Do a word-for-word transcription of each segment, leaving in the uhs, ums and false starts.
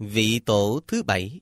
Vị tổ thứ bảy,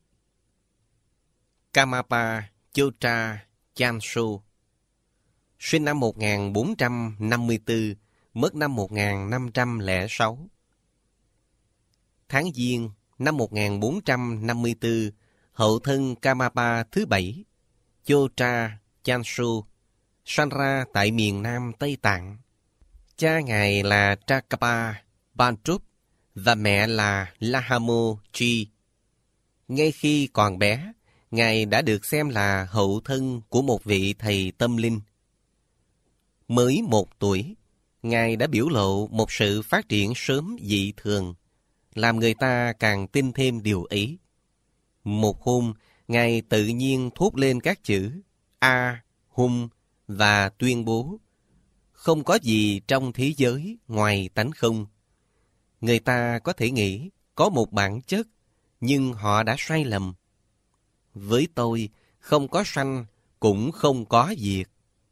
Karmapa Chotra Chansu, sinh năm một nghìn bốn trăm năm mươi tư, mất năm một nghìn năm trăm lẻ sáu. Tháng Giêng năm một nghìn bốn trăm năm mươi tư, hậu thân Karmapa thứ bảy, Chotra Chansu, sanh ra tại miền Nam Tây Tạng. Cha ngài là Trакapa Bantrup và mẹ là Lahamo Chi. Ngay khi còn bé, ngài đã được xem là hậu thân của một vị thầy tâm linh. Mới một tuổi, ngài đã biểu lộ một sự phát triển sớm dị thường, làm người ta càng tin thêm điều ấy. Một hôm, ngài tự nhiên thốt lên các chữ A, Hum và tuyên bố: không có gì trong thế giới ngoài tánh không. Người ta có thể nghĩ có một bản chất, nhưng họ đã sai lầm. Với tôi, không có sanh, cũng không có diệt.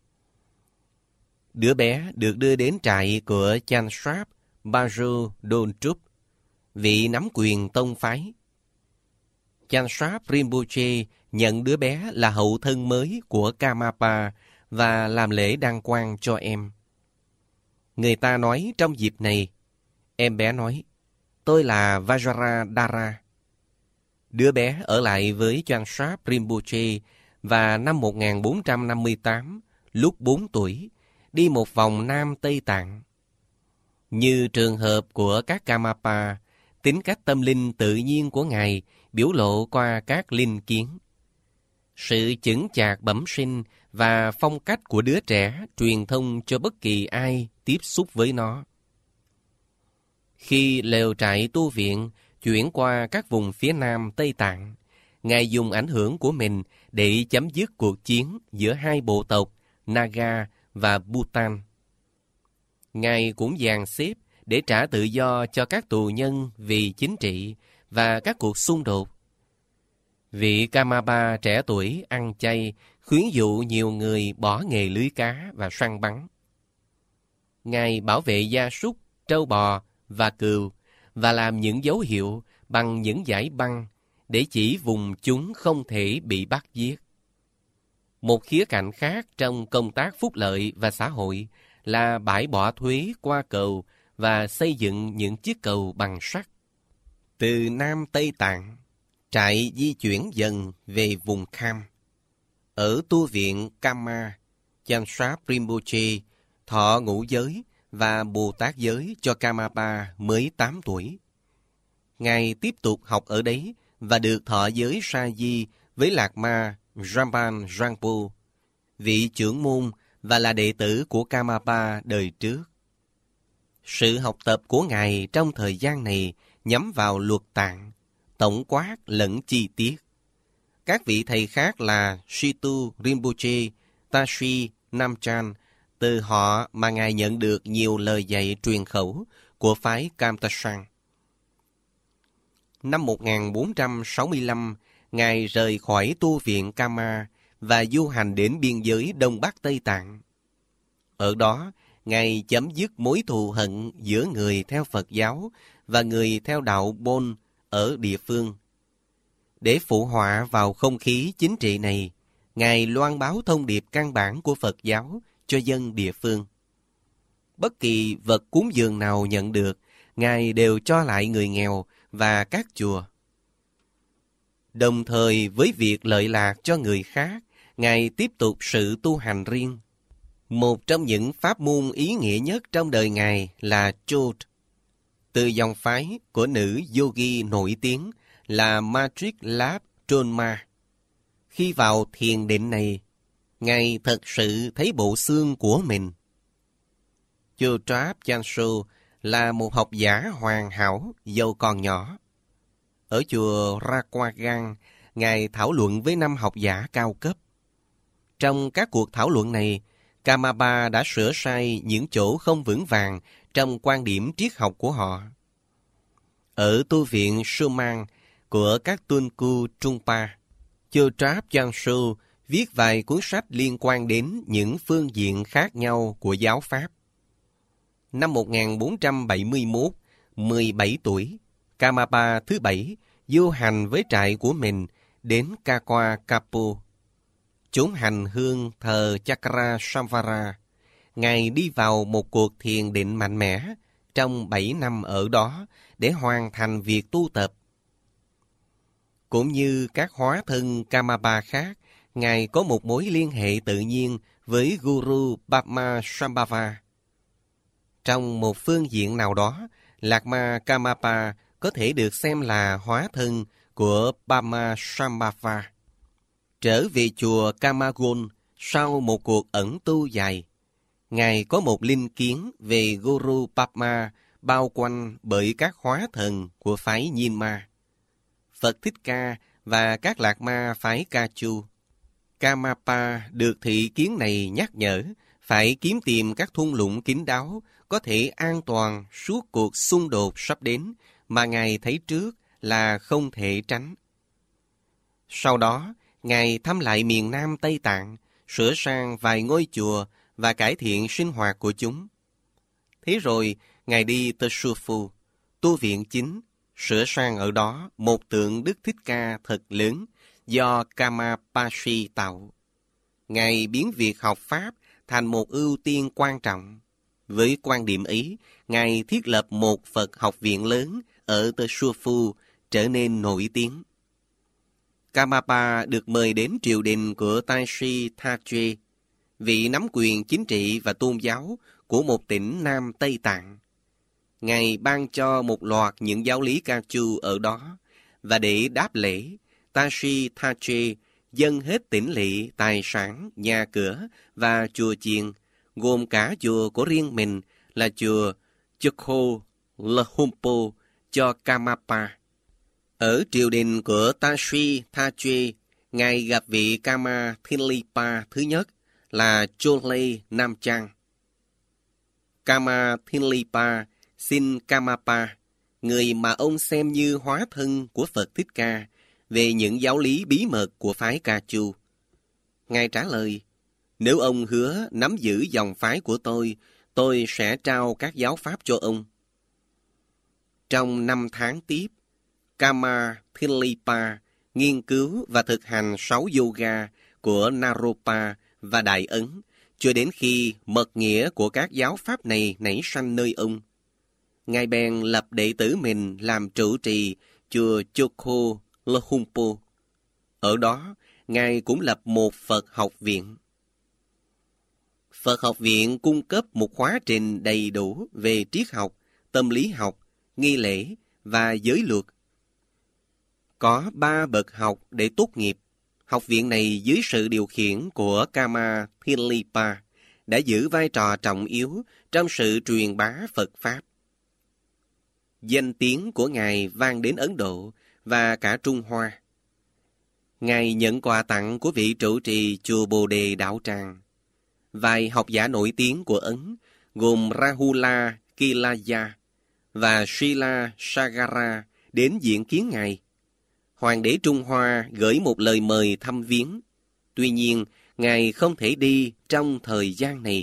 Đứa bé được đưa đến trại của Chansrap Bajo Dontrup, vị nắm quyền tông phái. Chansrap Rinpoche nhận đứa bé là hậu thân mới của Karmapa và làm lễ đăng quang cho em. Người ta nói trong dịp này, em bé nói: tôi là Vajradhara. Đứa bé ở lại với Chansrap Rinpoche và năm một nghìn bốn trăm năm mươi tám, lúc bốn tuổi, đi một vòng Nam Tây Tạng. Như trường hợp của các Karmapa, tính cách tâm linh tự nhiên của ngài biểu lộ qua các linh kiến. Sự chững chạc bẩm sinh và phong cách của đứa trẻ truyền thông cho bất kỳ ai tiếp xúc với nó. Khi lều trại tu viện chuyển qua các vùng phía Nam Tây Tạng, ngài dùng ảnh hưởng của mình để chấm dứt cuộc chiến giữa hai bộ tộc Naga và Bhutan. Ngài cũng dàn xếp để trả tự do cho các tù nhân vì chính trị và các cuộc xung đột. Vị Karmapa trẻ tuổi ăn chay khuyến dụ nhiều người bỏ nghề lưới cá và săn bắn. Ngài bảo vệ gia súc, trâu bò và cừu và làm những dấu hiệu bằng những dải băng để chỉ vùng chúng không thể bị bắt giết. Một khía cạnh khác trong công tác phúc lợi và xã hội là bãi bỏ thuế qua cầu và xây dựng những chiếc cầu bằng sắt. Từ Nam Tây Tạng, trại di chuyển dần về vùng Kham. Ở tu viện Kama, Chansrap Rinpoche thọ ngũ giới và Bồ Tát giới cho Karmapa mới tám tuổi. Ngài tiếp tục học ở đấy và được thọ giới sa di với Lạc Ma Ramban Rangpo, vị trưởng môn và là đệ tử của Karmapa đời trước. Sự học tập của ngài trong thời gian này nhắm vào luật tạng, tổng quát lẫn chi tiết. Các vị thầy khác là Shitu Rinpoche, Tashi Namchan, từ họ mà ngài nhận được nhiều lời dạy truyền khẩu của phái Kamtasang. Năm một nghìn bốn trăm sáu mươi lăm, ngài rời khỏi tu viện Kama và du hành đến biên giới Đông Bắc Tây Tạng. Ở đó, ngài chấm dứt mối thù hận giữa người theo Phật giáo và người theo đạo Bon ở địa phương. Để phụ họa vào không khí chính trị này, ngài loan báo thông điệp căn bản của Phật giáo cho dân địa phương. Bất kỳ vật cúng dường nào nhận được, ngài đều cho lại người nghèo và các chùa. Đồng thời với việc lợi lạc cho người khác, ngài tiếp tục sự tu hành riêng. Một trong những pháp môn ý nghĩa nhất trong đời ngài là Chod, từ dòng phái của nữ yogi nổi tiếng là Matrick Lap Tronma. Khi vào thiền định này, ngài thật sự thấy bộ xương của mình. Chotrap Chansu là một học giả hoàn hảo, dẫu còn nhỏ. Ở chùa Rakwagang, ngài thảo luận với năm học giả cao cấp. Trong các cuộc thảo luận này, Karmapa đã sửa sai những chỗ không vững vàng trong quan điểm triết học của họ. Ở tu viện Suman của các Tunku Trungpa, Chotrap Chansu viết vài cuốn sách liên quan đến những phương diện khác nhau của giáo pháp. Năm một nghìn bốn trăm bảy mươi mốt, mười bảy tuổi, Karmapa thứ bảy du hành với trại của mình đến Kakwa Kapu, chốn hành hương thờ Chakra Samvara. Ngài đi vào một cuộc thiền định mạnh mẽ trong bảy năm ở đó để hoàn thành việc tu tập. Cũng như các hóa thân Kamapa khác, Ngài có một mối liên hệ tự nhiên với Guru Padmasambhava. Trong một phương diện nào đó, Lạc Ma Kamapa có thể được xem là hóa thân của Padmasambhava. Trở về chùa Kamagon sau một cuộc ẩn tu dài, Ngài có một linh kiến về Guru Padma bao quanh bởi các hóa thần của phái Nyingma, Phật Thích Ca và các lạc ma phái Ca Chu. Kamapa được thị kiến này nhắc nhở phải kiếm tìm các thung lũng kín đáo có thể an toàn suốt cuộc xung đột sắp đến mà Ngài thấy trước là không thể tránh. Sau đó, Ngài thăm lại miền Nam Tây Tạng, sửa sang vài ngôi chùa và cải thiện sinh hoạt của chúng. Thế rồi, Ngài đi Teshuvhu, tu viện chính, sửa sang ở đó một tượng Đức Thích Ca thật lớn do Kamapashi tạo. Ngài biến việc học Pháp thành một ưu tiên quan trọng. Với quan điểm ấy, Ngài thiết lập một Phật học viện lớn ở Teshuvhu trở nên nổi tiếng. Kamapa được mời đến triều đình của Tashi Thaje, vị nắm quyền chính trị và tôn giáo của một tỉnh Nam Tây Tạng. Ngài ban cho một loạt những giáo lý Ca Chu ở đó, và để đáp lễ, Tashi Thaje dâng hết tĩnh lỵ, tài sản, nhà cửa và chùa chiền, gồm cả chùa của riêng mình là chùa Chokho Lhumpo cho Kamapa. Ở triều đình của Tashi Thaje, Ngài gặp vị Kama Thinlipa thứ nhất là Chole Namchang. Kama Thinlipa xin Kamapa, người mà ông xem như hóa thân của Phật Thích Ca, về những giáo lý bí mật của phái Ca Chu. Ngài trả lời, nếu ông hứa nắm giữ dòng phái của tôi, tôi sẽ trao các giáo pháp cho ông. Trong năm tháng tiếp, Kama Thinlipa nghiên cứu và thực hành sáu yoga của Naropa và Đại Ấn, cho đến khi mật nghĩa của các giáo pháp này nảy sanh nơi ông. Ngài bèn lập đệ tử mình làm trụ trì chùa Chokho Lhumpo. Ở đó, Ngài cũng lập một Phật học viện. Phật học viện cung cấp một khóa trình đầy đủ về triết học, tâm lý học, nghi lễ và giới luật. Có ba bậc học để tốt nghiệp. Học viện này dưới sự điều khiển của Kama Thinlipa đã giữ vai trò trọng yếu trong sự truyền bá Phật Pháp. Danh tiếng của Ngài vang đến Ấn Độ và cả Trung Hoa. Ngài nhận quà tặng của vị trụ trì chùa Bồ Đề Đạo Tràng. Vài học giả nổi tiếng của Ấn gồm Rahula Kilaya và Srila Sagara đến diện kiến Ngài. Hoàng đế Trung Hoa gửi một lời mời thăm viếng. Tuy nhiên, Ngài không thể đi trong thời gian này.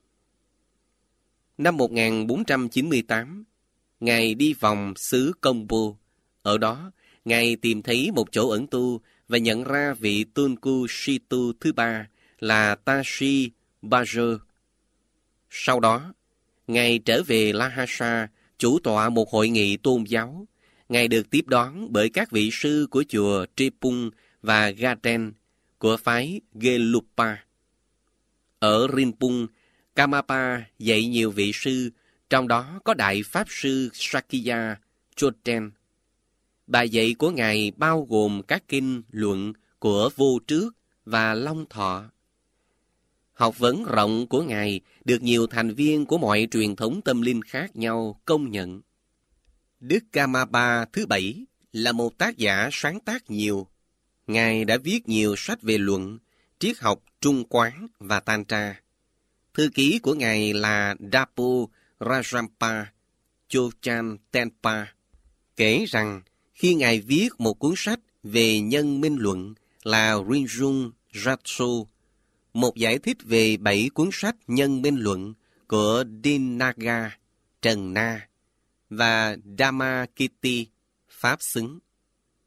Năm một nghìn bốn trăm chín mươi tám, Ngài đi vòng xứ Kompo. Ở đó, Ngài tìm thấy một chỗ ẩn tu và nhận ra vị Tunku Shitu thứ ba là Tashi Bajo. Sau đó, Ngài trở về Lhasa, chủ tọa một hội nghị tôn giáo. Ngài được tiếp đón bởi các vị sư của chùa Tripung và Gaten của phái Gelupa. Ở Rinpung, Kamapa dạy nhiều vị sư, trong đó có Đại Pháp Sư Sakya Choten. Bài dạy của Ngài bao gồm các kinh luận của Vô Trước và Long Thọ. Học vấn rộng của Ngài được nhiều thành viên của mọi truyền thống tâm linh khác nhau công nhận. Đức Kamapa thứ bảy là một tác giả sáng tác nhiều. Ngài đã viết nhiều sách về luận, triết học Trung Quán và Tantra. Thư ký của Ngài là Dapo Rajampa Chochan Tenpa kể rằng khi Ngài viết một cuốn sách về nhân minh luận là Rinjung Ratso, một giải thích về bảy cuốn sách nhân minh luận của Dinaga, Trần Na và Dhammakirti, Pháp xứng.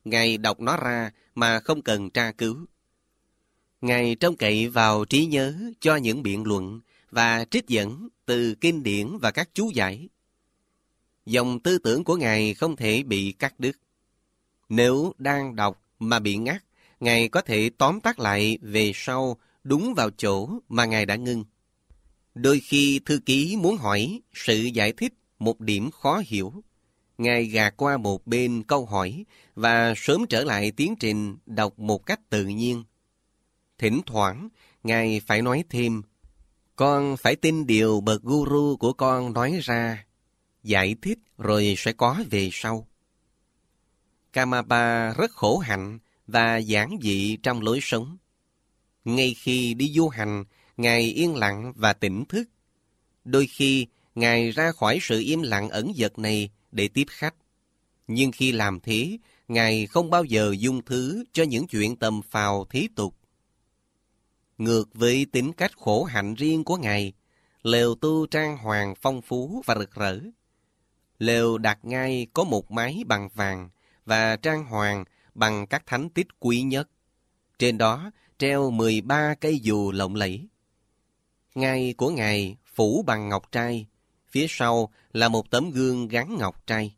Ngài đọc nó ra mà không cần tra cứu. Ngài trông cậy vào trí nhớ cho những biện luận và trích dẫn từ kinh điển và các chú giải. Dòng tư tưởng của Ngài không thể bị cắt đứt. Nếu đang đọc mà bị ngắt, Ngài có thể tóm tắt lại về sau đúng vào chỗ mà Ngài đã ngưng. Đôi khi thư ký muốn hỏi sự giải thích một điểm khó hiểu. Ngài gạt qua một bên câu hỏi và sớm trở lại tiến trình đọc một cách tự nhiên. Thỉnh thoảng, Ngài phải nói thêm, con phải tin điều bậc guru của con nói ra, giải thích rồi sẽ có về sau. Karmapa rất khổ hạnh và giản dị trong lối sống. Ngay khi đi du hành, Ngài yên lặng và tỉnh thức. Đôi khi, Ngài ra khỏi sự im lặng ẩn dật này để tiếp khách. Nhưng khi làm thế, Ngài không bao giờ dung thứ cho những chuyện tầm phào thế tục. Ngược với tính cách khổ hạnh riêng của Ngài, lều tu trang hoàng phong phú và rực rỡ. Lều đặt ngay có một mái bằng vàng và trang hoàng bằng các thánh tích quý nhất. Trên đó treo mười ba cây dù lộng lẫy. Ngai của Ngài phủ bằng ngọc trai, phía sau là một tấm gương gắn ngọc trai.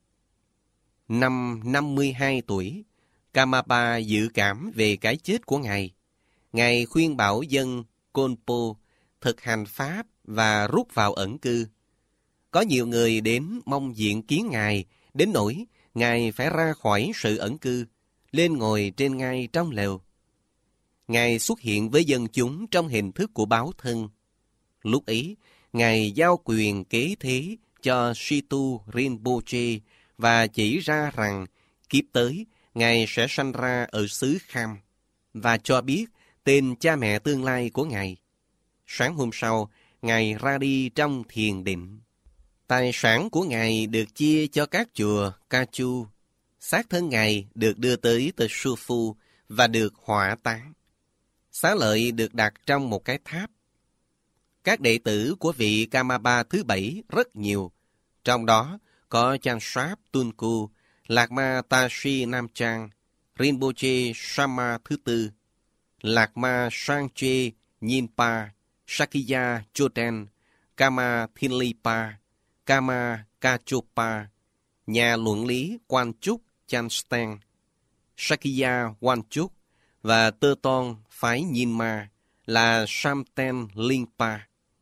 Năm năm mươi hai tuổi, Karmapa dự cảm về cái chết của Ngài. Ngài khuyên bảo dân Konpo thực hành Pháp và rút vào ẩn cư. Có nhiều người đến mong diện kiến Ngài, đến nỗi Ngài phải ra khỏi sự ẩn cư, lên ngồi trên ngai trong lều. Ngài xuất hiện với dân chúng trong hình thức của báo thân. Lúc ấy, Ngài giao quyền kế thế cho Situ Rinpoche và chỉ ra rằng kiếp tới Ngài sẽ sanh ra ở xứ Kham và cho biết tên cha mẹ tương lai của Ngài. Sáng hôm sau, Ngài ra đi trong thiền định. Tài sản của Ngài được chia cho các chùa Kachu. Xác thân Ngài được đưa tới Tesufu và được hỏa táng. Xá lợi được đặt trong một cái tháp. Các đệ tử của vị Karmapa thứ bảy rất nhiều. Trong đó có Chansap Tunku, Lạc Ma Tashi Nam Trang, Rinpoche Sama thứ tư, Lạc Ma Sangche Nyingpa, Sakya Choten, Kama Thinlipa, Kama Kachopa, nhà luận lý Quan Chúc Chanstan, Sakya Wanchuk và Tơ Ton phái Nyingma là Samten Lingpa.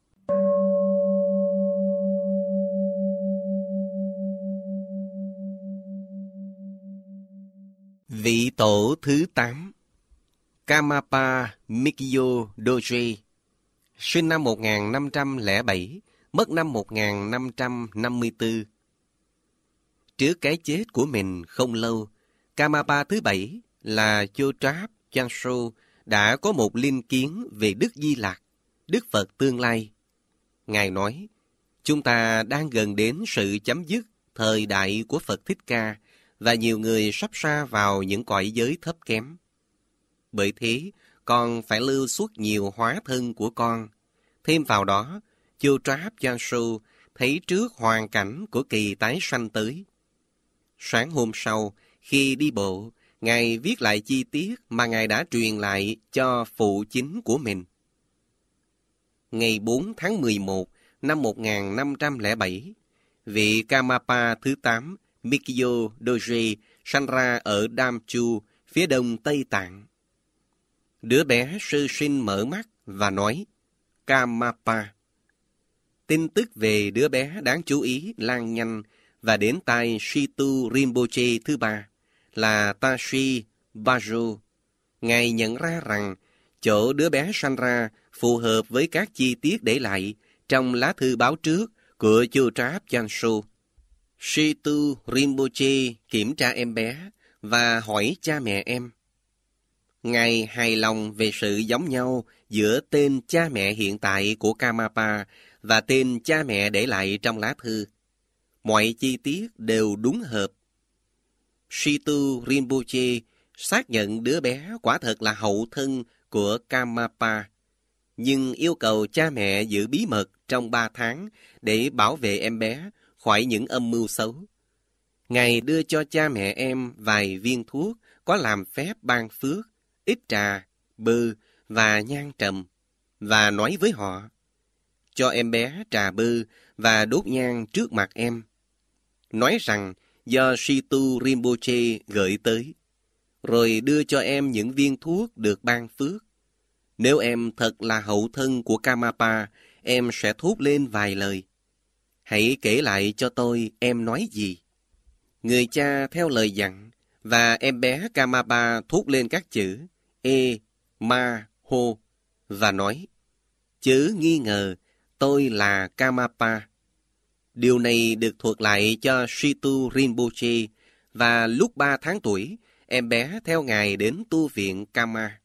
Vị tổ thứ tám, Karmapa Mikyo Doji, sinh năm một nghìn năm trăm lẻ bảy, mất năm một nghìn năm trăm năm mươi tư. Trước cái chết của mình không lâu, Karmapa thứ bảy là Chotrap Chanso đã có một linh kiến về Đức Di Lặc, Đức Phật tương lai. Ngài nói, chúng ta đang gần đến sự chấm dứt thời đại của Phật Thích Ca và nhiều người sắp sa vào những cõi giới thấp kém. Bởi thế, con phải lưu suốt nhiều hóa thân của con. Thêm vào đó, Chotrap Chanso thấy trước hoàn cảnh của kỳ tái sanh tới. Sáng hôm sau, khi đi bộ, Ngài viết lại chi tiết mà Ngài đã truyền lại cho phụ chính của mình. Ngày bốn tháng mười một năm một nghìn năm trăm lẻ bảy, vị Karmapa thứ tám Mikyo Doji sanh ra ở Damchu, phía đông Tây Tạng. Đứa bé sơ sinh mở mắt và nói, Karmapa. Tin tức về đứa bé đáng chú ý lan nhanh và đến tai Situ Rinpoche thứ ba là Tashi Bajo. Ngài nhận ra rằng chỗ đứa bé sanh ra phù hợp với các chi tiết để lại trong lá thư báo trước của Chotrap Chanso. Situ Rinpoche kiểm tra em bé và hỏi cha mẹ em. Ngài hài lòng về sự giống nhau giữa tên cha mẹ hiện tại của Karmapa và tên cha mẹ để lại trong lá thư. Mọi chi tiết đều đúng hợp. Situ Rinpoche xác nhận đứa bé quả thật là hậu thân của Karmapa, nhưng yêu cầu cha mẹ giữ bí mật trong ba tháng để bảo vệ em bé khỏi những âm mưu xấu. Ngài đưa cho cha mẹ em vài viên thuốc có làm phép ban phước, ít trà, bơ và nhang trầm, và nói với họ, cho em bé trà bơ và đốt nhang trước mặt em. Nói rằng do Situ Rinpoche gửi tới, rồi đưa cho em những viên thuốc được ban phước. Nếu em thật là hậu thân của Karmapa, em sẽ thốt lên vài lời. Hãy kể lại cho tôi em nói gì. Người cha theo lời dặn, và em bé Karmapa thốt lên các chữ E, Ma, Hô, và nói, chớ nghi ngờ, tôi là Karmapa. Điều này được thuật lại cho Situ Rinpoche, và lúc ba tháng tuổi, em bé theo Ngài đến tu viện Kama.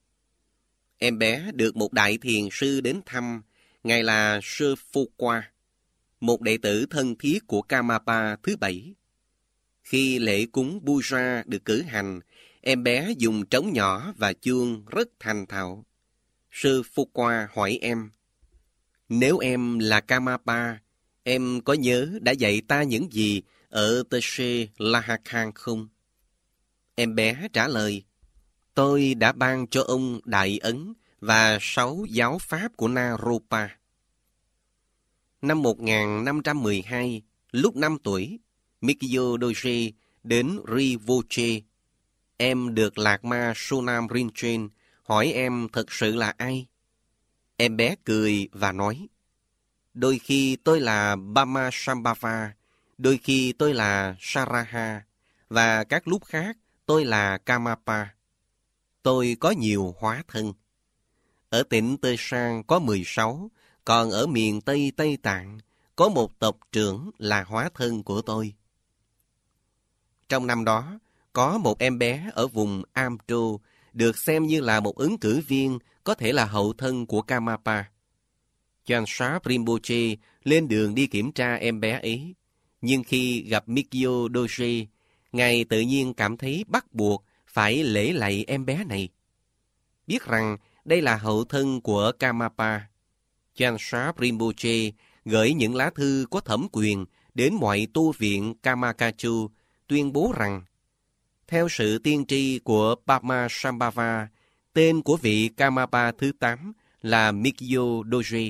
Em bé được một đại thiền sư đến thăm, Ngài là Sơ Phô Qua, một đệ tử thân thiết của Karmapa thứ bảy. Khi lễ cúng Puja được cử hành, em bé dùng trống nhỏ và chuông rất thành thạo. Sơ Phô Qua hỏi em, nếu em là Karmapa, em có nhớ đã dạy ta những gì ở Teshe Lahakhan không? Em bé trả lời, tôi đã ban cho ông Đại Ấn và sáu giáo pháp của Naropa. Năm một nghìn năm trăm mười hai, lúc năm tuổi, Mikyo Doji đến Rinpoche. Em được Lạc Ma Sonam Rinchen hỏi em thật sự là ai? Em bé cười và nói, đôi khi tôi là Bama Sambhava, đôi khi tôi là Saraha, và các lúc khác tôi là Karmapa. Tôi có nhiều hóa thân. Ở tỉnh Tê Sang có mười sáu, còn ở miền Tây Tây Tạng có một tộc trưởng là hóa thân của tôi. Trong năm đó, có một em bé ở vùng Amtro được xem như là một ứng cử viên có thể là hậu thân của Karmapa. Chansap Rinpoche lên đường đi kiểm tra em bé ấy, nhưng khi gặp Mikyo Doji, Ngài tự nhiên cảm thấy bắt buộc phải lễ lạy em bé này. Biết rằng đây là hậu thân của Karmapa, Chansap Rinpoche gửi những lá thư có thẩm quyền đến mọi tu viện Kamakachu, tuyên bố rằng, theo sự tiên tri của Padma Sambhava, tên của vị Karmapa thứ tám là Mikyo Doji.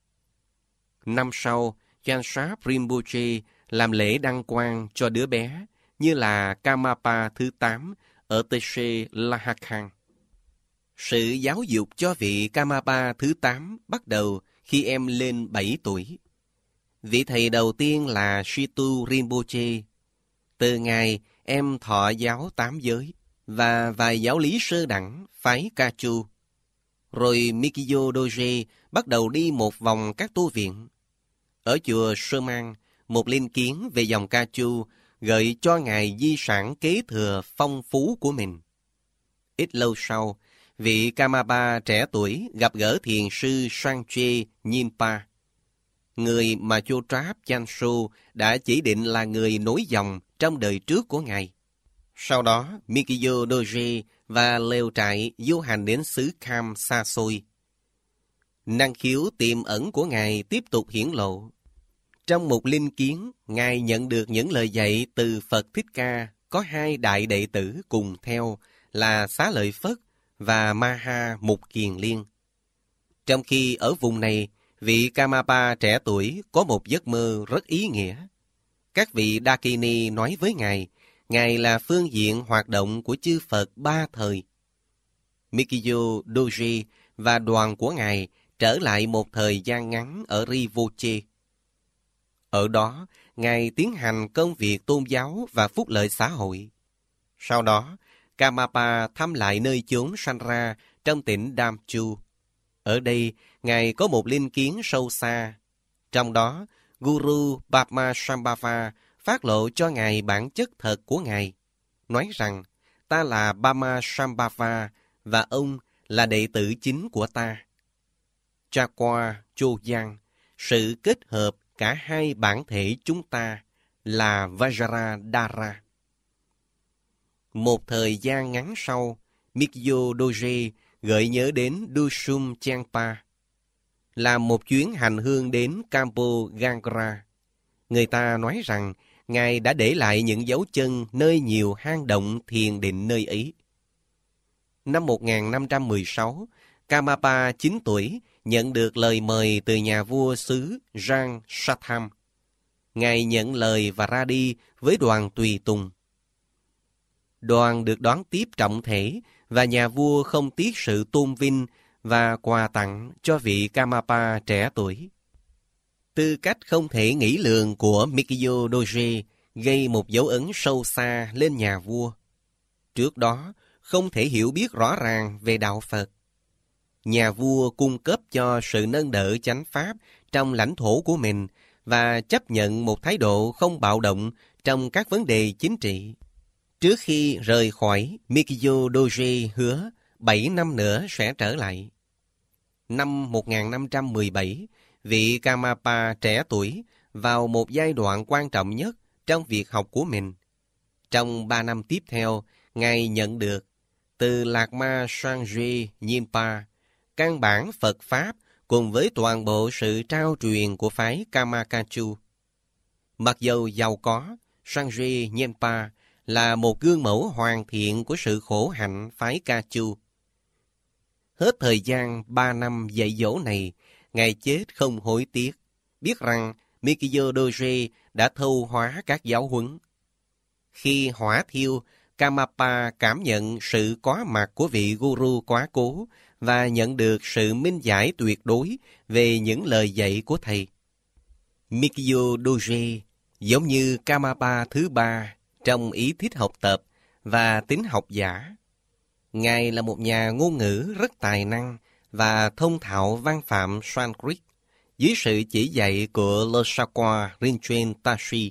Năm sau, Chansap Rinpoche làm lễ đăng quang cho đứa bé như là Karmapa thứ tám ở Teshe Lahakhan. Sự giáo dục cho vị Karmapa thứ tám bắt đầu khi em lên bảy tuổi. Vị thầy đầu tiên là Situ Rinpoche. Từ ngày em thọ giáo tám giới và vài giáo lý sơ đẳng phái Kachu. Rồi Mikyo Doji bắt đầu đi một vòng các tu viện. Ở chùa Sơ Mang, một linh kiến về dòng Kachu gợi cho Ngài di sản kế thừa phong phú của mình. Ít lâu sau, vị Karmapa trẻ tuổi gặp gỡ thiền sư Sangche Nyingpa, người mà Chotrap Chanso đã chỉ định là người nối dòng trong đời trước của Ngài. Sau đó, Mikyo Doji và lều trại du hành đến xứ Kham xa xôi. Năng khiếu tiềm ẩn của Ngài tiếp tục hiển lộ. Trong một linh kiến, Ngài nhận được những lời dạy từ Phật Thích Ca có hai đại đệ tử cùng theo là Xá Lợi Phất và Maha Mục Kiền Liên. Trong khi ở vùng này, vị Karmapa trẻ tuổi có một giấc mơ rất ý nghĩa. Các vị Dakini nói với Ngài, Ngài là phương diện hoạt động của chư Phật ba thời. Mikyo Doji và đoàn của Ngài trở lại một thời gian ngắn ở Rinpoche. Ở đó, Ngài tiến hành công việc tôn giáo và phúc lợi xã hội. Sau đó, Karmapa thăm lại nơi chốn sanh ra trong tỉnh Damchu. Ở đây, Ngài có một linh kiến sâu xa. Trong đó, Guru Padma Sambhava phát lộ cho Ngài bản chất thật của Ngài, nói rằng ta là Padma Sambhava và ông là đệ tử chính của ta. Chakwa Chogyang, sự kết hợp cả hai bản thể chúng ta là Vajradhara. Một thời gian ngắn sau, Mikyo Doji gợi nhớ đến Dusum Changpa, làm một chuyến hành hương đến Campo Gangra. Người ta nói rằng Ngài đã để lại những dấu chân nơi nhiều hang động thiền định nơi ấy. Năm một nghìn năm trăm mười sáu, Karmapa chín tuổi nhận được lời mời từ nhà vua xứ Rang Satham. Ngài nhận lời và ra đi với đoàn tùy tùng. Đoàn được đón tiếp trọng thể và nhà vua không tiếc sự tôn vinh và quà tặng cho vị Karmapa trẻ tuổi. Tư cách không thể nghĩ lường của Mikyo Doji gây một dấu ấn sâu xa lên nhà vua. Trước đó, không thể hiểu biết rõ ràng về đạo Phật. Nhà vua cung cấp cho sự nâng đỡ chánh pháp trong lãnh thổ của mình và chấp nhận một thái độ không bạo động trong các vấn đề chính trị. Trước khi rời khỏi, Mikyo Doji hứa bảy năm nữa sẽ trở lại. Năm một nghìn năm trăm mười bảy, vị Karmapa trẻ tuổi vào một giai đoạn quan trọng nhất trong việc học của mình. Trong ba năm tiếp theo, Ngài nhận được từ Lạc Ma Sangye Nyingpa căn bản Phật Pháp cùng với toàn bộ sự trao truyền của phái Kamakachu. Mặc dầu giàu có, Sangye Nyingpa là một gương mẫu hoàn thiện của sự khổ hạnh phái Kachu. Hết thời gian ba năm dạy dỗ này, Ngài chết không hối tiếc, biết rằng Mikyo Doji đã thâu hóa các giáo huấn. Khi hỏa thiêu, Karmapa cảm nhận sự có mặt của vị guru quá cố và nhận được sự minh giải tuyệt đối về những lời dạy của thầy. Mikyo Doji giống như Karmapa thứ ba trong ý thích học tập và tính học giả. Ngài là một nhà ngôn ngữ rất tài năng và thông thạo văn phạm Sanskrit dưới sự chỉ dạy của Losakwa Rinchen Tashi.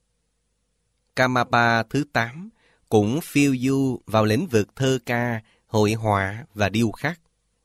Karmapa thứ tám cũng phiêu du vào lĩnh vực thơ ca, hội họa và điêu khắc,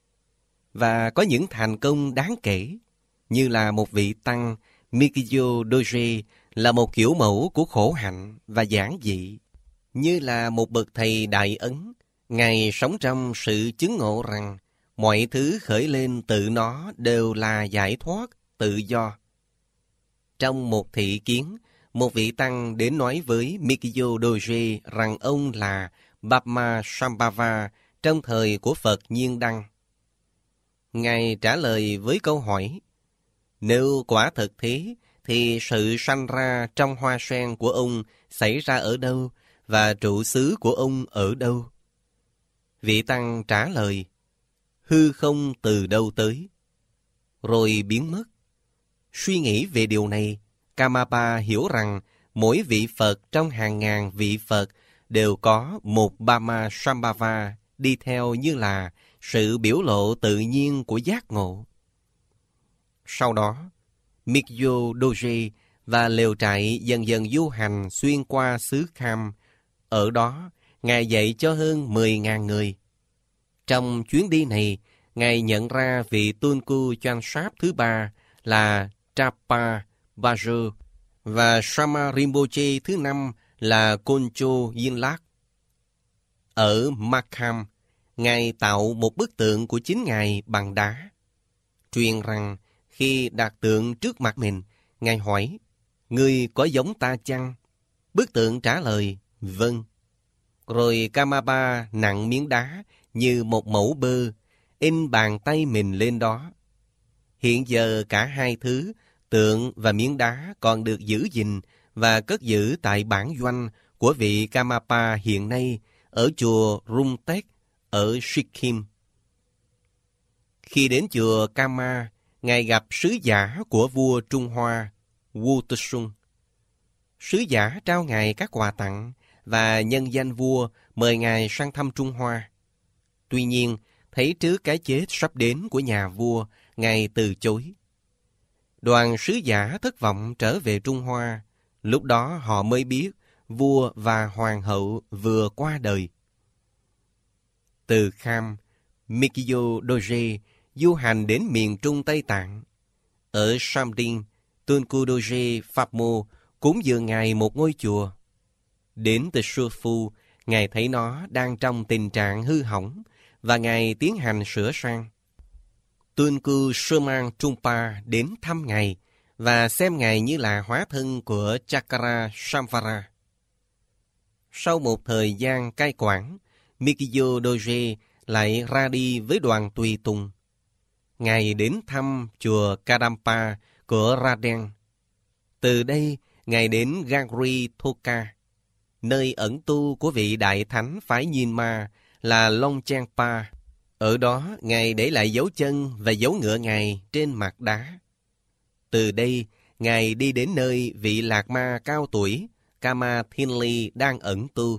và có những thành công đáng kể. Như là một vị tăng, Mikyo Doji là một kiểu mẫu của khổ hạnh và giản dị. Như là một bậc thầy đại ấn, Ngài sống trong sự chứng ngộ rằng mọi thứ khởi lên tự nó đều là giải thoát, tự do. Trong một thị kiến, một vị tăng đến nói với Mikyo Doji rằng ông là Bapma Sambhava trong thời của Phật Nhiên Đăng. Ngài trả lời với câu hỏi: nếu quả thật thế, thì sự sanh ra trong hoa sen của ông xảy ra ở đâu, và trụ xứ của ông ở đâu? Vị tăng trả lời: hư không từ đâu tới, rồi biến mất. Suy nghĩ về điều này, Karmapa hiểu rằng mỗi vị Phật trong hàng ngàn vị Phật đều có một Bapma Sambhava đi theo, như là sự biểu lộ tự nhiên của giác ngộ. Sau đó, Mikyo Doji và lều trại dần dần du hành xuyên qua xứ Kham. Ở đó, Ngài dạy cho hơn mười nghìn người. Trong chuyến đi này, Ngài nhận ra vị Tunku Chansap thứ ba là Trapa Bajo và Sama Rinpoche thứ năm là Koncho Yinlak. Ở Makham, Ngài tạo một bức tượng của chính Ngài bằng đá. Truyền rằng khi đặt tượng trước mặt mình, Ngài hỏi: ngươi có giống ta chăng? Bức tượng trả lời: vâng. Rồi Karmapa nặng miếng đá như một mẫu bơ, in bàn tay mình lên đó. Hiện giờ cả hai thứ, tượng và miếng đá, còn được giữ gìn và cất giữ tại bản doanh của vị Karmapa hiện nay ở chùa Rumtek ở Sikkim. Khi đến chùa Kama, Ngài gặp sứ giả của vua Trung Hoa, Wu Tsung. Sứ giả trao Ngài các quà tặng và nhân danh vua mời Ngài sang thăm Trung Hoa. Tuy nhiên, thấy trước cái chết sắp đến của nhà vua, Ngài từ chối. Đoàn sứ giả thất vọng trở về Trung Hoa. Lúc đó họ mới biết vua và hoàng hậu vừa qua đời. Từ Kham, Mikyo Doji du hành đến miền Trung Tây Tạng. Ở Samdin, Tunku Doji Pháp Mô cúng dường Ngài một ngôi chùa. Đến từ Sufu, Ngài thấy nó đang trong tình trạng hư hỏng và Ngài tiến hành sửa sang. Tunku Sermang Trungpa đến thăm Ngài và xem Ngài như là hóa thân của Chakra Samvara. Sau một thời gian cai quản, Mikyo Doji lại ra đi với đoàn tùy tùng. Ngài đến thăm chùa Kadampa của Raden. Từ đây, Ngài đến Gangri Thoka, nơi ẩn tu của vị đại thánh phái Nyingma là Longchenpa. Ở đó, Ngài để lại dấu chân và dấu ngựa Ngài trên mặt đá. Từ đây, Ngài đi đến nơi vị lạc ma cao tuổi Kama Thinli đang ẩn tu.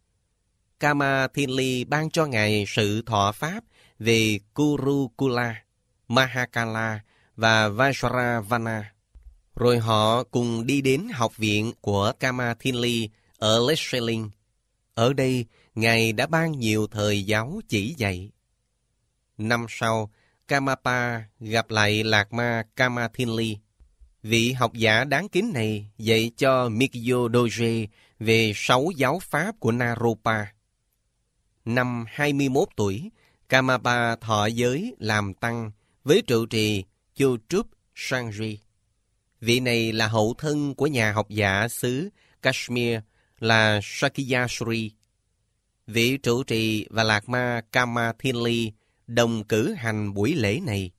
Kama Thinli ban cho Ngài sự thọ pháp về Kurukula, Mahakala và Vajravana. Rồi họ cùng đi đến học viện của Kama Thinli ở Lecheling. Ở đây, Ngài đã ban nhiều thời giáo chỉ dạy. Năm sau, Kamapa gặp lại lạc ma Kama Thinli. Vị học giả đáng kính này dạy cho Mikyo Doji về sáu giáo pháp của Naropa. Năm hai mươi mốt tuổi, Kamapa thọ giới làm tăng với trụ trì Chotrup Sangri. Vị này là hậu thân của nhà học giả xứ Kashmir là Sakyasri. Vị trụ trì và lạc ma Kama Thinli đồng cử hành buổi lễ này.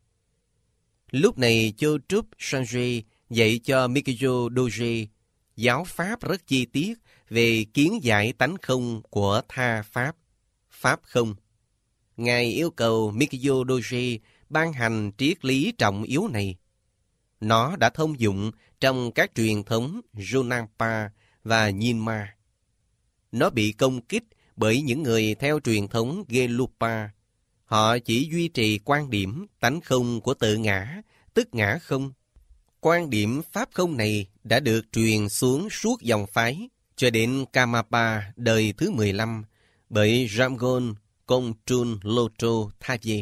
Lúc này Chotrup Sangri dạy cho Mikyo Doji giáo pháp rất chi tiết về kiến giải tánh không của tha pháp, pháp không. Ngài yêu cầu Mikyo Doji ban hành triết lý trọng yếu này. Nó đã thông dụng trong các truyền thống Jonangpa và Nyingma. Nó bị công kích bởi những người theo truyền thống Gelupa. Họ chỉ duy trì quan điểm tánh không của tự ngã, tức ngã không. Quan điểm pháp không này đã được truyền xuống suốt dòng phái cho đến Kamapa đời thứ mười lăm bởi Ramgon Kongtrul Lotro Thadye.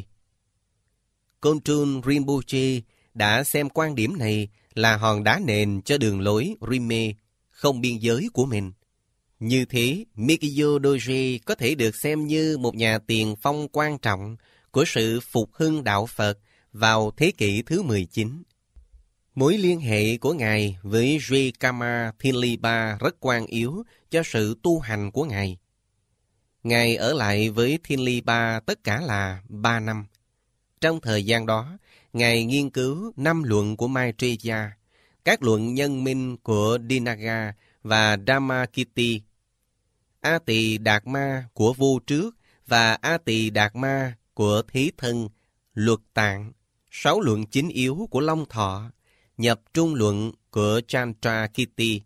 Kongtrul Rinpoche đã xem quan điểm này là hòn đá nền cho đường lối Rime không biên giới của mình. Như thế, Mikyo Doji có thể được xem như một nhà tiền phong quan trọng của sự phục hưng đạo Phật vào thế kỷ thứ mười chín. Mối liên hệ của Ngài với Sri Kama Thinlipa rất quan yếu cho sự tu hành của Ngài. Ngài ở lại với Thinlipa tất cả là ba năm. Trong thời gian đó, Ngài nghiên cứu năm luận của Maitreya, các luận nhân minh của Dinaga và Dhammakirti, A Tỳ Đạt Ma của Vô Trước và A Tỳ Đạt Ma của Thí Thân, luật tạng, sáu luận chính yếu của Long Thọ, nhập trung luận của Chandrakirti,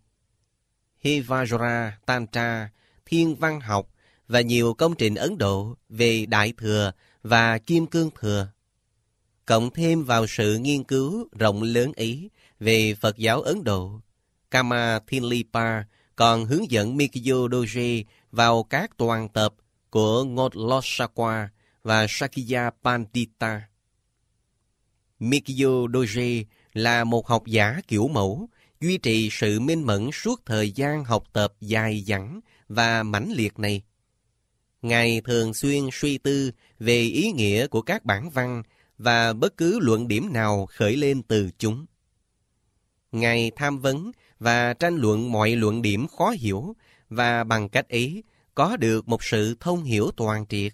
Hivajra Tantra, Thiên Văn Học và nhiều công trình Ấn Độ về Đại Thừa và Kim Cương Thừa. Cộng thêm vào sự nghiên cứu rộng lớn ấy về Phật giáo Ấn Độ, Kama Thinlipa còn hướng dẫn Mikyo Doji vào các toàn tập của Ngotlosakwa và Sakya Pandita. Mikyo Doji là một học giả kiểu mẫu, duy trì sự minh mẫn suốt thời gian học tập dài dẳng và mãnh liệt này. Ngài thường xuyên suy tư về ý nghĩa của các bản văn và bất cứ luận điểm nào khởi lên từ chúng. Ngài tham vấn và tranh luận mọi luận điểm khó hiểu và bằng cách ấy có được một sự thông hiểu toàn triệt.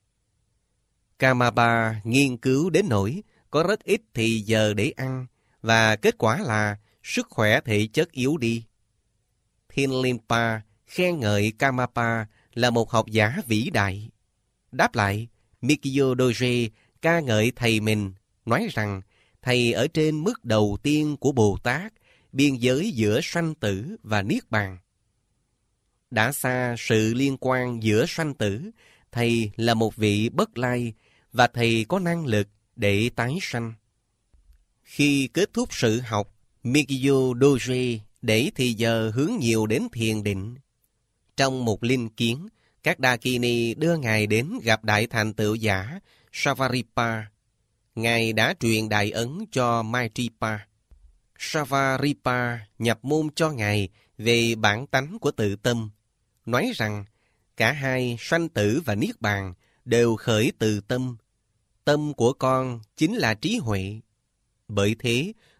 Kamapa nghiên cứu đến nỗi có rất ít thì giờ để ăn và kết quả là sức khỏe thể chất yếu đi. Thinlipa khen ngợi Kamapa là một học giả vĩ đại. Đáp lại, Mikyo Doji ca ngợi thầy mình, nói rằng thầy ở trên mức đầu tiên của Bồ Tát, biên giới giữa sanh tử và niết bàn. Đã xa sự liên quan giữa sanh tử, thầy là một vị bất lai và thầy có năng lực để tái sanh. Khi kết thúc sự học, Mikyo Doji để thì giờ hướng nhiều đến thiền định. Trong một linh kiến, các Dakini đưa Ngài đến gặp đại thành tựu giả Savaripa. Ngài đã truyền đại ấn cho Maitripa. Savaripa nhập môn cho Ngài về bản tánh của tự tâm, nói rằng cả hai sanh tử và niết bàn đều khởi từ tâm. Tâm của con chính là trí huệ. Bởi thế,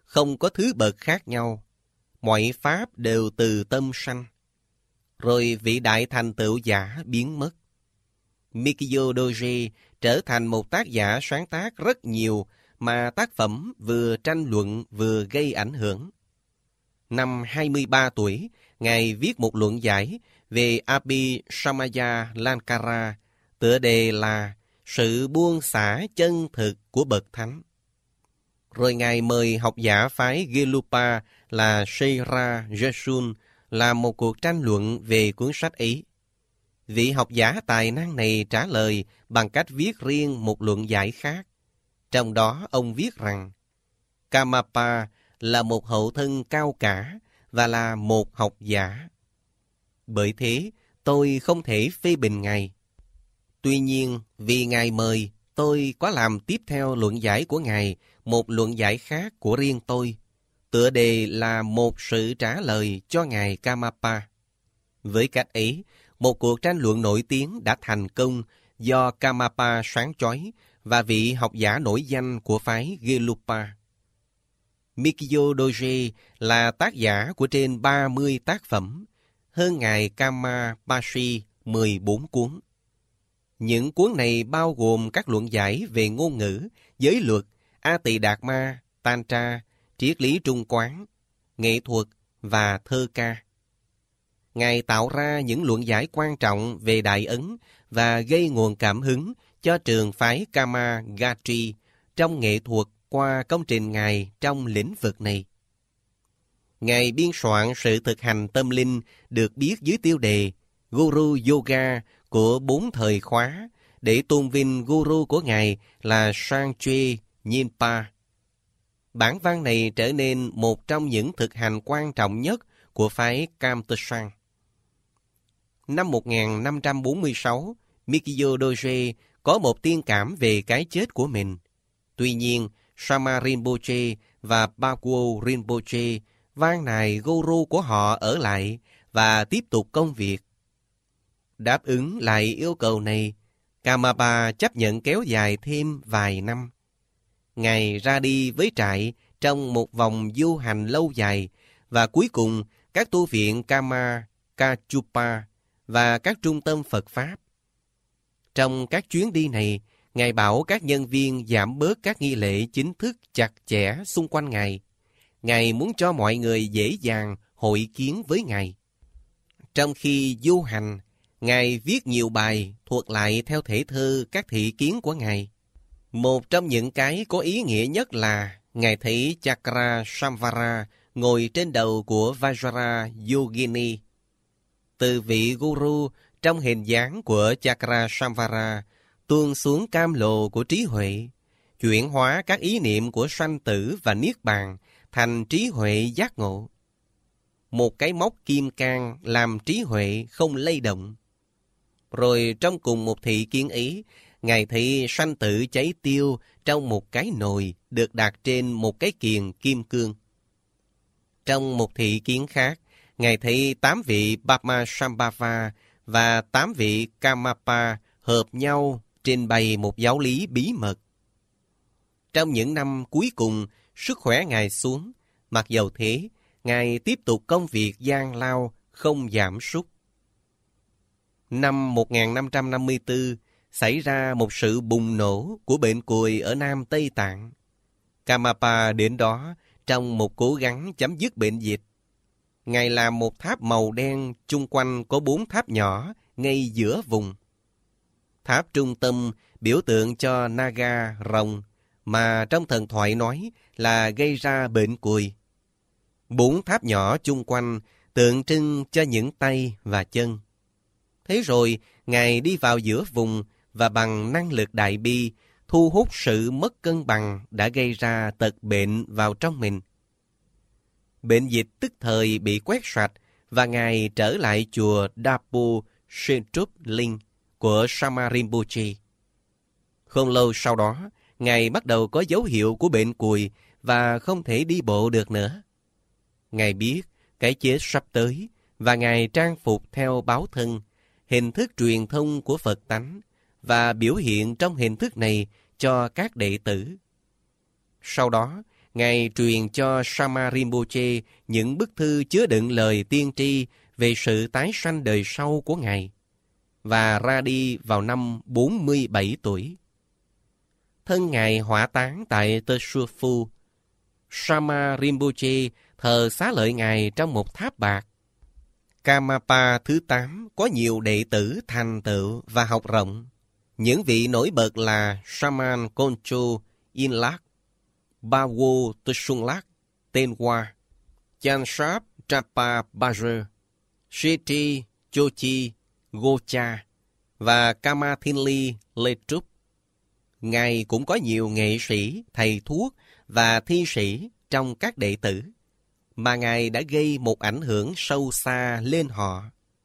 không có thứ bậc khác nhau. Mọi pháp đều từ tâm sanh. Rồi vị đại thành tựu giả biến mất. Mikio Doji trở thành một tác giả sáng tác rất nhiều mà tác phẩm vừa tranh luận vừa gây ảnh hưởng. Năm hai mươi ba tuổi, Ngài viết một luận giải về Abhisamaya Lankara, tựa đề là Sự buông xả chân thực của Bậc Thánh. Rồi Ngài mời học giả phái Gelupa là Sheira Jesun làm một cuộc tranh luận về cuốn sách ấy. Vị học giả tài năng này trả lời bằng cách viết riêng một luận giải khác. Trong đó ông viết rằng Karmapa là một hậu thân cao cả và là một học giả. Bởi thế, tôi không thể phê bình Ngài. Tuy nhiên, vì Ngài mời, tôi có làm tiếp theo luận giải của Ngài một luận giải khác của riêng tôi. Tựa đề là một sự trả lời cho Ngài Karmapa. Với cách ấy, một cuộc tranh luận nổi tiếng đã thành công do Karmapa sáng chói và vị học giả nổi danh của phái Gelupa. Mikio Doji là tác giả của trên ba mươi tác phẩm, hơn Ngài Karmapashi mười bốn cuốn. Những cuốn này bao gồm các luận giải về ngôn ngữ, giới luật, A Tỳ Đạt Ma, Tantra, triết lý trung quán, nghệ thuật và thơ ca. Ngài tạo ra những luận giải quan trọng về Đại Ấn và gây nguồn cảm hứng cho trường phái Kama Gatri trong nghệ thuật qua công trình Ngài trong lĩnh vực này. Ngài biên soạn sự thực hành tâm linh được biết dưới tiêu đề Guru Yoga của bốn thời khóa để tôn vinh Guru của Ngài là Sangye Nyingpa. Bản văn này trở nên một trong những thực hành quan trọng nhất của phái Kamtesang. Năm một nghìn năm trăm bốn mươi sáu, Mikio Doji có một tiên cảm về cái chết của mình. Tuy nhiên, Sama Rinpoche và Paguo Rinpoche van nài Guru của họ ở lại và tiếp tục công việc. Đáp ứng lại yêu cầu này, Karmapa chấp nhận kéo dài thêm vài năm. Ngài ra đi với trại trong một vòng du hành lâu dài và cuối cùng các tu viện Kama, Kachupa và các trung tâm Phật Pháp. Trong các chuyến đi này, Ngài bảo các nhân viên giảm bớt các nghi lễ chính thức chặt chẽ xung quanh Ngài. Ngài muốn cho mọi người dễ dàng hội kiến với Ngài. Trong khi du hành, Ngài viết nhiều bài thuật lại theo thể thơ các thị kiến của Ngài. Một trong những cái có ý nghĩa nhất là Ngài thấy Chakra Samvara ngồi trên đầu của Vajra Yogini. Từ vị Guru trong hình dáng của Chakra Samvara tuôn xuống cam lồ của trí huệ, chuyển hóa các ý niệm của sanh tử và niết bàn thành trí huệ giác ngộ. Một cái móc kim cang làm trí huệ không lay động. Rồi trong cùng một thị kiến ấy, Ngài thấy sanh tử cháy tiêu trong một cái nồi được đặt trên một cái kiềng kim cương. Trong một thị kiến khác, Ngài thấy tám vị Padmasambhava và tám vị Karmapa hợp nhau trình bày một giáo lý bí mật. Trong những năm cuối cùng, sức khỏe Ngài xuống, mặc dầu thế, Ngài tiếp tục công việc gian lao không giảm sút. Năm một nghìn năm trăm năm mươi tư, xảy ra một sự bùng nổ của bệnh cùi ở Nam Tây Tạng. Karmapa đến đó trong một cố gắng chấm dứt bệnh dịch. Ngài làm một tháp màu đen, chung quanh có bốn tháp nhỏ ngay giữa vùng. Tháp trung tâm biểu tượng cho Naga, rồng, mà trong thần thoại nói là gây ra bệnh cùi. Bốn tháp nhỏ chung quanh tượng trưng cho những tay và chân. Thế rồi, Ngài đi vào giữa vùng và bằng năng lực đại bi, thu hút sự mất cân bằng đã gây ra tật bệnh vào trong mình. Bệnh dịch tức thời bị quét sạch và Ngài trở lại chùa Dapu Sentrup Linh của Sama Rinpoche. Không lâu sau đó, Ngài bắt đầu có dấu hiệu của bệnh cùi và không thể đi bộ được nữa. Ngài biết cái chết sắp tới và Ngài trang phục theo báo thân, hình thức truyền thông của Phật tánh, và biểu hiện trong hình thức này cho các đệ tử. Sau đó, Ngài truyền cho Sama Rinpoche những bức thư chứa đựng lời tiên tri về sự tái sanh đời sau của Ngài, và ra đi vào năm bốn mươi bảy tuổi. Thân Ngài hỏa táng tại Tesufu. Sama Rinpoche thờ xá lợi Ngài trong một tháp bạc. Karmapa thứ tám có nhiều đệ tử thành tựu và học rộng. Những vị nổi bật là Saman Koncho Inlak, Bawo Tsunlak Tenwa, Chansap Trapa Bajer, Shetri Chochi Gocha và Kamathinli Letrup. Ngài cũng có nhiều nghệ sĩ, thầy thuốc và thi sĩ trong các đệ tử, mà Ngài đã gây một ảnh hưởng sâu xa lên họ.